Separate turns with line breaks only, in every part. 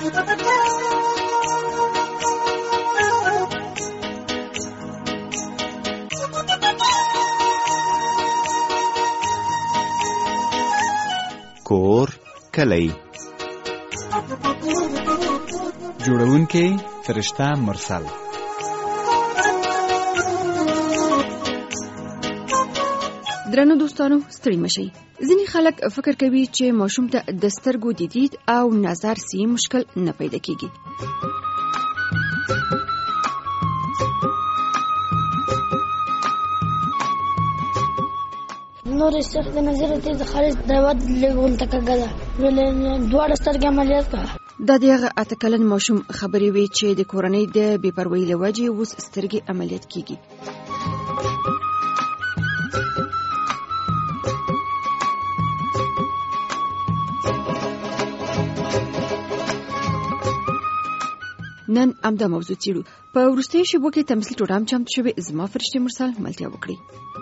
کور کلی
جوړونکی فرشته مرسل.
درنو دوستانو ستړي مشئ. ځینې خلک فکر کوي چې ماشوم ته د سترګو د دید او نظر سي مشکل نه پیدا کیږي.
نور صرف د نظر ته د خارج د ود لګول تکګه ده ول دوه سترګې عملیات کړه.
دا دغه اتکلن ماشوم خبرې وی چې د کورنۍ د بې پروايي له وجې اوس سترګې عملیات کیږي. نن امدا موضوع چیرو په ورستۍ شبو کې تمثيل ټوډام چمت شوی زما فرشته مرسل ملتیا وکړي.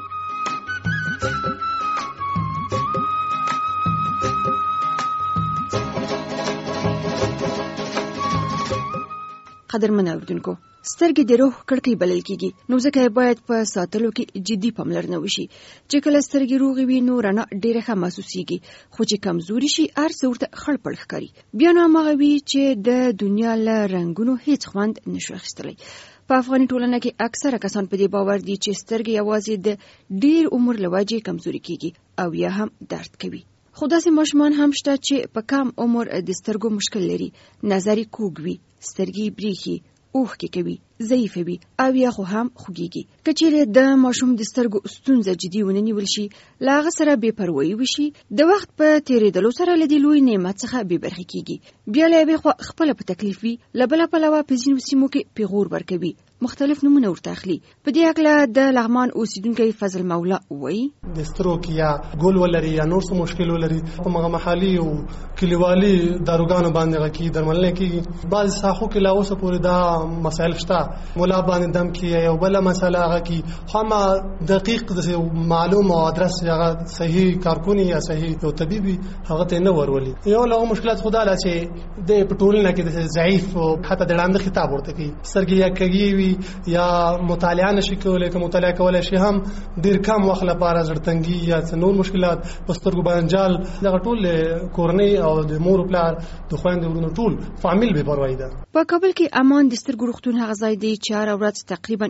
قدرمن اوردونکو، سترګې د روح کړکۍ بلل کیږي، نو ځکه باید په ساتلو کې جدي پاملرنه وشي. چې کله سترګې روغې وي نو رڼا ډېره ښه محسوسیږي، خو چې کمزوري شي هر څه ورته خړ پړ ښکاري. بیا نو هماغه وي چې د دنیا له رنګونو هیڅ خوند نشو اخیستلی. په افغاني ټولنه کې اکثره کسان په دې باور دي چې سترګې یوازې د ډېر عمر له وجې کمزوري کیږي او یا هم درد کوي. خو داسې ماشومان هم شته چې په کم عمر د سترګو مشکل لري، نظر یې کوږ وي، سترګې بریښي، اوښکې کوي، ضعیف وي او یا خو هم خوږیږي. که چیرې د ماشوم د سترګو ستونزه جدي ونه نیول شي، له هغه سره بې پروایي وشي، د وخت په تېرېدلو سره له دې لوی نعمت څخه بې برخې کیږي. بیا له یوې خوا خپله په تکلیف وي، له بله پلوه په ځینو سیمو کې پیغور ورکوي، مختلف نومونه ورته اخلي. په دې هکله د لغمان اوسیدونکی فضل مولا وایي
د ستروک یا ګول ولري یا نور څه مشکل ولري په هغه محلي او کلیوالي داروګانو باندې غکی درملنه کیږي. بعض ساحو کې لا اوسه پورې دا مسایل شته، مولا باندې دم کې یو بل مسله هغه کې هم دقیق د معلوم او ادرس هغه صحیح کارکونی یا صحیح تو طبيبي هغه ته نه ورولي. یو له مشکلات خدا لا چې د پټولنه کې د ضعیف او حتی د لاندې خطاب ورته کې سرګي یا کوي یا مطالعه نشي کولای، که مطالعه کولای شي هم ډیر کم وخت لپاره زړتنګي یا نور مشکلات پسترګو باندې جال دغه ټول کورنۍ او د مور پلار د خويندو ورونو ټول فامیل به پروايي ده.
په کابل کې امان د سترګو روغتون هغه ځای دی چې هر ورځ تقریبا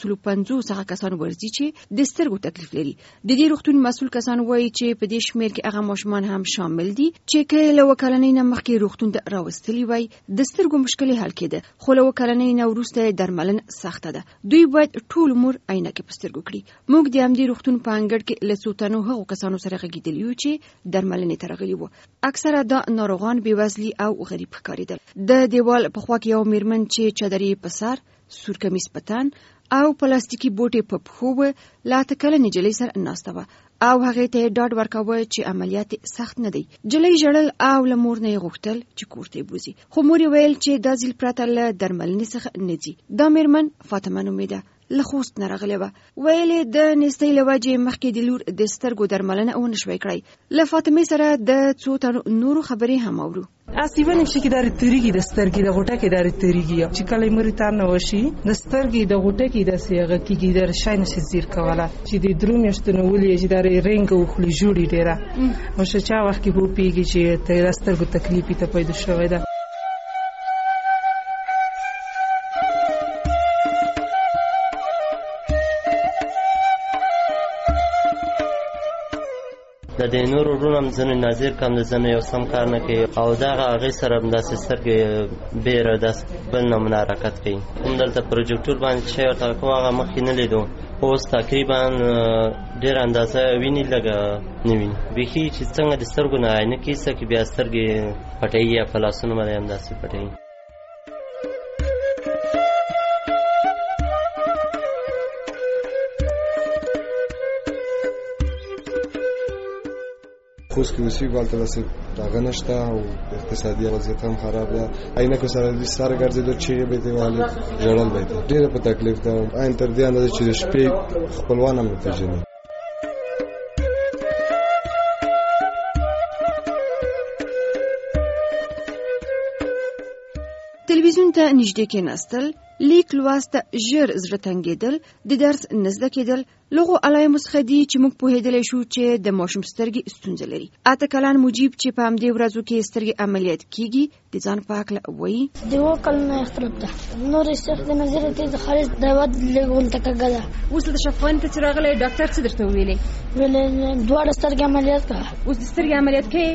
150 کسان ورځي چې د سترګو تکلیف لري. د دې روغتون مسؤل کسان وایي چې په دې شمیر کې هغه ماشومان هم شامل دي چې کله وکالنۍ نه مخکې روغتون ته راوستلي وای د سترګو مشکل حل کېده، خو له وکالنۍ نه وروسته درملنه سخته ده. دوی باید ټول عمر عینکې په سترګو کړي. موږ د همدې روغتون په انګړ کې له څو تنو هغو کسانو سره غږېدلي یو چې درملنې ته راغلي وو. اکثره دا ناروغان بېوزلي او غریب ښکارېدل. د دیوال په خوا کې یو میرمن چې چادرې په سر، سور کمیس په تن او پلاستیکي بوټي په پښو وه، له اتکلنې نجلۍ سره ناسته وه او هغې ته یې ډاډ ورکاوه چې عملیات سخت نه دی. جلۍ ژړل او له مور نه یې غوښتل چې کور ته یې بوځي، خو مور یې ویل چې دا ځل پرته له درملنې څخه نه ځي. دا میرمن فاطمه نومېده، له خوست نه راغلې وه. ویلې د نېستۍ له وجې مخکې د لور د سترګو درملنه ونه شوی کړی. له فاطمې سره د څو تنو نورو خبرې هم اورو.
اصیبا نشي کې داري تریږي د سترګې د غوټه کې داري تریږي چې کله مری تار نه وشي د سترګې د غوټه کې د سیغه کېږي د شای نشي زیر کوله چې د درو میاشتونو ولې چې داري رنګ او خلی جوړي ډیره او چې وخت کې بو پیږي چې د سترګو تکلیف ته پیدا شوی ده.
د دې نور ورونم ځنې نظر کم د ځنې یو سم کار نه کوي او دغه هغې سره همداسې سترګې بیره داسې بل نمونه حرکت کوي. کوم دلته پروجیکټور باندې شی ورته کوم هغه مخکې نه لیدو، اوس تقریبا ډېر اندازه ویني لږه نه ویني. بیخي چې څنګه د سترګو نه عینه کیسه کې بیا سترګې پټوي یا په لاسونو باندې همداسې پټوي.
خوست کې وسی بالته وسه راغ نشته او اقتصادي وضعیت هم خراب ده. عینکو سره د سر ګرځېدو چې به دیواله جوړل به ډېر په تکلیف ده. عین تر دې اندازه چې شپې خپلوان هم متجني.
تلویزیون ته نږدې کېناستل، لیک لوست ژر زړه تنګېدل، د درس نه زده کېدل لغو علایمو څخه دي چې موږ پوهېدلی شو چې د ماشوم سترګې ستونزه لري. 8 کلن مجیب چې په همدې ورځو کې سترګې عملیات کیږي د ځان په هکله وایي
د 2 کلونو اختلاف ده. نورې سترګې د نظر ته خالص دوات لګول تکګه ده.
اوس د شفاخانې ته چې راغلی ډاکټر څه درته ویلې؟
ویلې 2 سترګې عملیات کړه.
اوس د سترګې عملیات کوي؟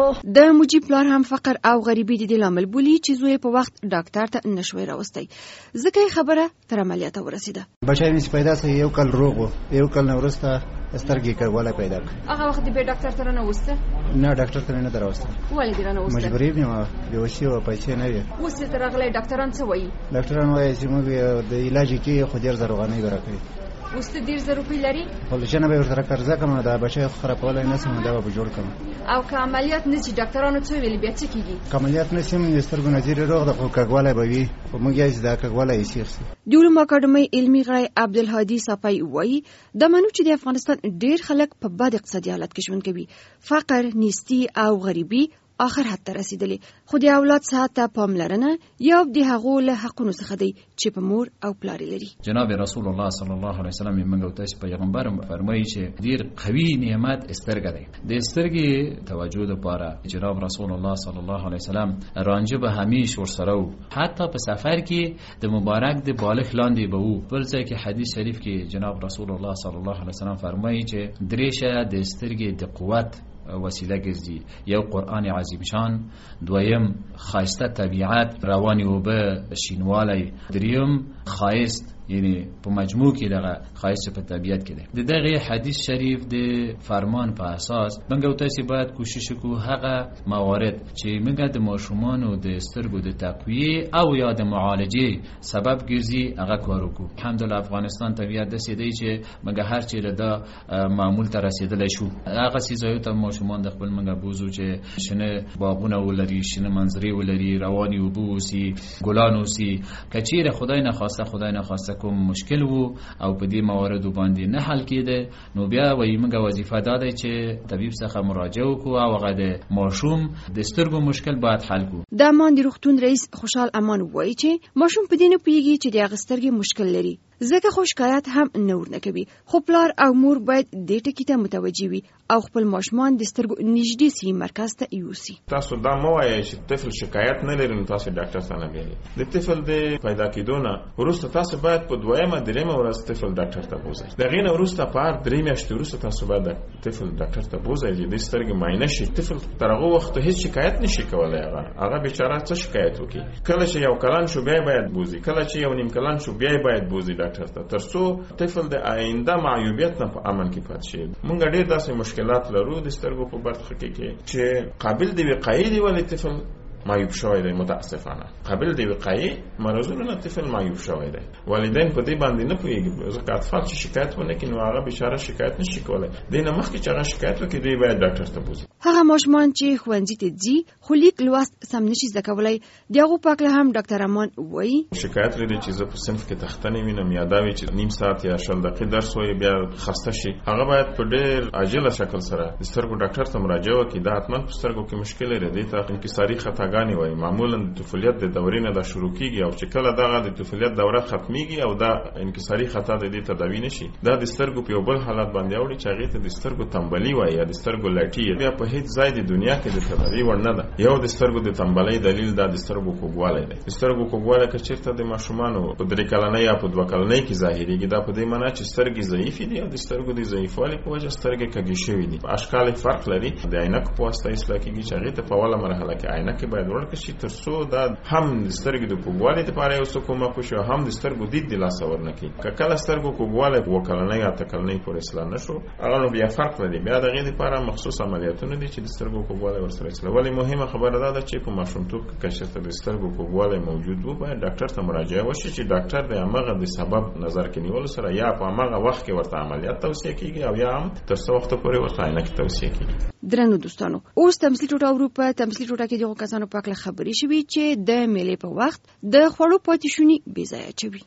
د مجیب پلار هم فقر او غریبي د دې لامل بولي چې زوی په وخت ډاکټر ته نشوي راوستی، ځکه خبره تر عملیات ورسېده.
بچای مې پیدا سه یو کال روغ و، یو کال نه ورسته سترګې کړواله پیدا کړ.
هغه وخت به ډاکټر ته نه وسته؟
نه ډاکټر ته نه دراوسته.
ولې دې نه وسته؟
مجبورې مې و، بېهوشي او پیسې نه وي.
اوس چې راغلی ډاکټران څه وایي؟
ډاکټران وایي چې موږ د علاج کې خو ډېر ضروري راکړي.
اوس ته 1.5 روپۍ لري؟
ولې نه به ورته قرضه کوم، دا بچي خرابولای نه سم، دا به جوړ کوم.
او که عملیات نه شي ډاکټرانو څه ویلي بیا څه کیږي؟
عملیات نه سم د سترګو نظر روغ د کوګواله به وي، خو موږ یې دا کوګواله یې سیخسي.
د علوم اکاډمۍ علمي غړی عبدالهادي صافی وایي د منو چې د افغانستان ډېر خلک په بد اقتصادي حالت کې ژوند کوي، فقر، نیستي او غریبي آخر حد ته رسیدلی، خو د اولاد صحت ته پاملرنه یو د هغو له حقونو څخه دی چې په مور او پلار لري.
جناب رسول الله صلی الله علیه وسلم موږ او تاسو پیغمبر فرمایي چې ډیر قوي نعمت سترګه دی. د سترګې توجه لپاره جناب رسول الله صلی الله علیه وسلم رانجه به همیش ورسره وو، حتی په سفر کې د مبارک د بالغ لاندې به وو. بل ځای کې حدیث شریف کې جناب رسول الله صلی الله علیه وسلم فرمایي چې دریشه د سترګې د قوت وسیله ګرځي، یو قرآن عظیم شان، دویم خایسته طبیعت، رواني اوبه، شینوالی، دریم خایست، یعنی په مجموع کې دغه خایست په طبیعت کې ده. د دغه حدیث شریف د فرمان په اساس موږ تاسو باید کوشش وکړو هغه موارد چې موږ د ماشومان او د سترګو د تقویه او یا د معالجه سبب ګرځي هغه کار وکړو. الحمدلله افغانستان طبیعت د سیدی چې موږ هر چیرې دا معمول ته رسیدلی شو. هغه سیزایو ته ماشومان د خپل موږ بوزو چې شنه باغونه ولري، شنه منظرې ولري، رواني اوبه وسی، ګلان وسی. کچیره خدای نه خواسته کوم مشکل وو او په دې مواردو باندې نه حل کېده، نو بیا وایي موږ وظیفه دا ده چې طبيب څخه مراجعه وکړو او هغه د ماشوم د سترګو مشکل باید حل کړو.
د امان د روغتون رئیس خوشحال امان وایي چې ماشوم په دې نه پوهېږي چې د هغه سترګې مشکل لري، ځکه خو شکایت هم نه ورنه کوي، خو پلار او مور باید دې ټکي ته متوجه وي او خپل ماشومان د سترګو نږدې سي مرکز ته یوسي.
تاسو دا مو وایئ چې طفل شکایت نه لري نو تاسو ډاکټر ته نه بیایئ. د طفل د پیدا کېدو نه وروسته تاسو باید په 2مه 3مه ورځ طفل ډاکټر ته بوځئ. د هغې نه وروسته په هر 3 میاشتې وروسته تاسو باید طفل ډاکټر ته بوځئ چې د سترګې معاینه شي. طفل تر هغه وخته هیڅ شکایت نشي کولی. هغه بیچاره څه شکایت وکړي؟ کله چې یو کلن شو بیا باید بوځي، کله چې یو نیم کلن شو بیا باید بوځي ډاکټر ته، تر څو طفل د آینده معیوبیت نه په امن کې پاتې شي. موږ ډېر داسې مشکلات لرو د سترګو په برخه کې چې قابل دی وقایې دی، ولې طفل معیوب شوی دی. متاسفانه قابل دی وقایې مرزونه نه طفل معیوب شوی دی. والدین په دې باندې نه پوهېږي، ځکه اطفال چې شکایت ونه کړي نو هغه بیچاره شکایت نشي کولی. دې نه مخکې چې هغه شکایت وکړي دوی باید ډاکټر ته بوځي.
هغه ماشومان چې ښوونځي ته ځي خو لیک لوست سم نشي زده کولی، د هغو په هکله هم ډاکټر امان وایي
شکایت لري چې زه په صنف کې تخته نه وینم، یا دا وي چې نیم ساعت یا 20 دقیقې درس وایي بیا خسته شي. هغه باید په ډېر عاجله شکل سره د سترګو ډاکټر ته مراجعه وکړي. دا حتما په سترګو کې مشکل لري، دې ته انکساري خطاګانې وایي. معمولا د طفولیت د دورې نه دا شروع کیږي او چې کله دغه د طفولیت دوره ختميږي او دا انکساري خطا د دې تداوی نشي، دا د سترګو په یو بل حالت باندې اوړي چې هغه ته د سترګو تنبلي وایي یا د سترګو لاټي. بیا په هیڅ ځای د دنیا کې د تداوی وړ نه ده. یو د سترګو د تنبلي دلیل دا د سترګو کوګوالی دی. د سترګو کوګوالی که چیرته د ماشومانو په 3 کلنۍ یا په 2 کلنۍ کې ظاهريږي، دا په دې معنی چې سترګې ضعیفې دي او د سترګو د ضعیفوالي په وجه سترګې کږې شوې دي. اشکال فرق لري. د عینکو په واسطه اصلاح کېږي چې هغه ته په اوله مرحله کې عینکې باید ورکړل شي تر څو دا هم د سترګې د کوګوالي لپاره یو څه کومه پوښي، هم د سترګو دید د لاس ورنکې. که کله سترګو کوګوالی 2 کلنۍ یا 3 کلنۍ پورې اصلاح نشو، هغه نو بیا فرق لري. بیا دغه لپاره مخصوص عملیاتونه دي چې د سترګو کوګوالی ورسره اصلاح. ولی مهمه خبره ده چې په ماشومتوب کې که چېرته د سترګو کوګوالی موجود وو باید ډاکټر ته مراجعه وشي چې ډاکټر د همغه د سبب نظر کې نیولو سره یا په همغه وخت کې ورته عملیات توصیه کیږي او یا هم تر څو وخت پورې ورته عینکې توصیه کیږي.
درنو دوستانو، اوس تمثیلي ټوټه اروپا تمثیلي ټوټه کې دغو کسانو په هکله خبرې شوي چې د میلې په وخت د خوړو پاتې شوني بې ځایه اچوي.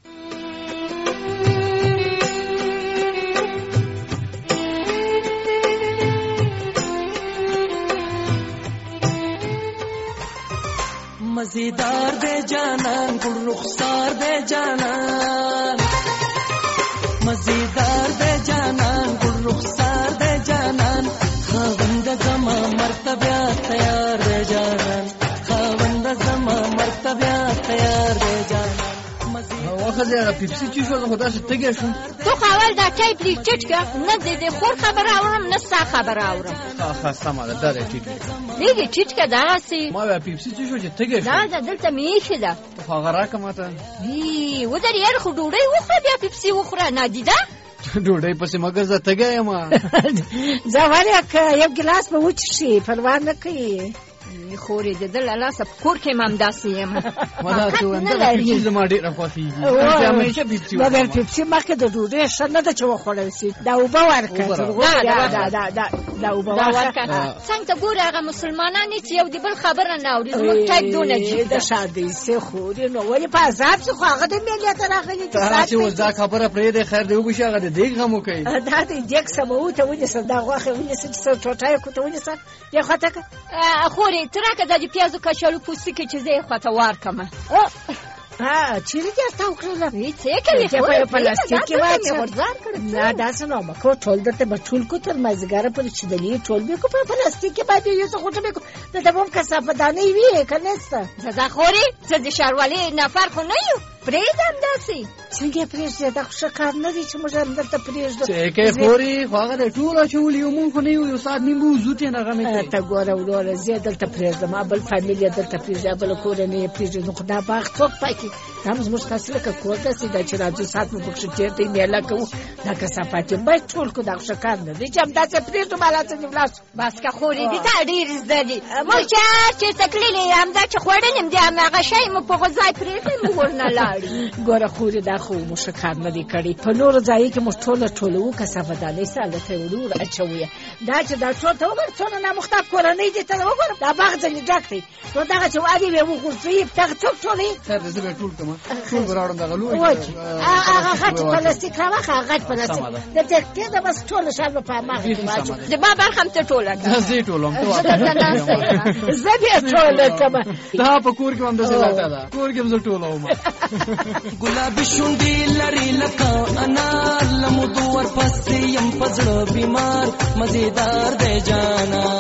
مزیدار دے جانان ګل رخسار دے جانان مزیدار دے جانان ګل رخسار دے جانان خاوند زما مرتبه تیار دے جانان خاوند زما مرتبه تیار دے جانان
واخه زه پیپسي چې شو خدا څه تګې شو
تو خاول دا چای پلیټ چټکا نه دې خور خبر اورم نه سا خبر اورم
اخه سمه ده دا چټ
دې چټکا دا سي
ما پیپسي چې شو چې تګې شو
دا دلته میشه ده
هغه راکمه ته
وی ودر یې خو ډوډۍ وخوره بیا پیپسي وخوره نادیده
ډوډۍ پسې مګر زه تګې یم
زوالک یو ګلاس به وچشي پروا نه کوي
خورې د دل الله سب کور کې مام داسې یم
ما دا څه وند پیپسي زما ډېره خوښیږي همیشه پیپسي
مګر پیپسي مخکې د ډوډۍ ښه نه ده چې وخوړل شي دا اوبه ورکړه دا اوبه
ورکړه څنګه ته ګورې هغه مسلمانان چې یو د بل خبره نه اوري زموږ ټایپ دونه جي
د شادۍ سه خورې نو ولې په عذاب څه خو هغه د میلې ته راغلي
چې اوس دا خبره پرېږدې خیر دی وګورئ هغه د دیګ هم وکړي
دا د دیګ سمو ته ونیسه دا غوښه ونیسه چې څه ټوټه یې کوته ونیسه یا خواته
خورې تراکه د پیازو کچالو پوستکی چې زه خواته وارکمه
چیرې دې تاو کړل
څه کوي
په پلاستیک کې واچو نه دا څه نو مکو ټول دته بټول کو تر مازګاره پر چې دلی ټول به کو په پلاستیک کې باندې یو څه خوټه به کو د دبم کثافه دانې وی کنيسته
زدا خوري څه د شاروالي نفر خو نه یو پریدم داسي
څنګه پریږدې دا خو کار نه دی چې موږ درته پریږدو
چې کې خوري خو هغه ټول چول یو مونږ نه یو سات نیمو زوته نه غمه
ته ګوره ورور زه دلته پریږدم بل فامیلی دلته پریږدم بل کور نه پریږدم خدا باغ څوک پاکي هم زموږ تاسو لکه کور داسې دا چې راځو سات مو بخښ چیرته میلا کوو دا کثافات به ټول کو دا ښه کار نه دی چې هم داسې پریږدم مالاته نیولاس
بس که خوري دي تا ډیر زدي مو چې تکلیلې هم دا چې خوړنم دي هغه شی مو په غځای پریږدم ورنه
ګوره خوري دا خو موږ کار نه دی کړی په نور ځای کې موږ ټول وو کثافه دانې ساله ته وړو اچوي دا چې دا ټول ته وګور څونه نه مختاب کورنۍ دي ته وګور دا باغ ځنې ډک دی نو دا چې وادي به وګورځي ته ټولې
خیر دې به ټول کوم ټول راوړم دا غلو
هغه غټ پلاستیک راوخه غټ پلاستیک د دې د بس ټول شاله په ما واچو
د ما برخم ته ټوله
زه ټولم
زه به ټوله کوم
دا په کور کې هم د زلاته دا کور کې زه ټولوم
गुलाबी शुंडी लरी लका अनार लमु दुवर पस्ती यम पजड़ बीमार मजेदार दे जाना